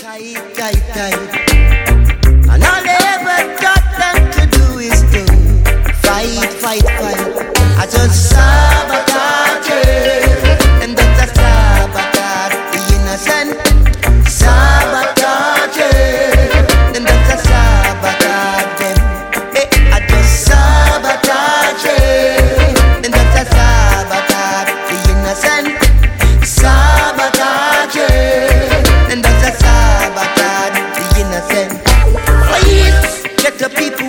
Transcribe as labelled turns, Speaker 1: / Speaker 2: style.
Speaker 1: tight. And all they ever got them to do is to fight. I just sabotage it. And that's a sabotage the innocent. Sabotage it. And that's a sabotage them. I just sabotage it. And that's a sabotage the innocent. Sabotage it. And that's a sabotage the innocent. Please get the people